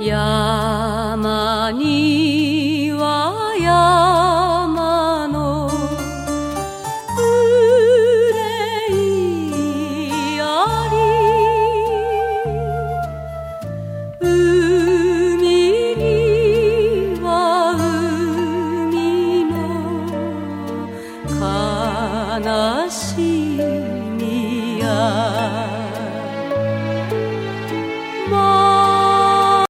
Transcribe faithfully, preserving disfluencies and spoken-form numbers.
山には山の憂いあり、海には海の悲しみや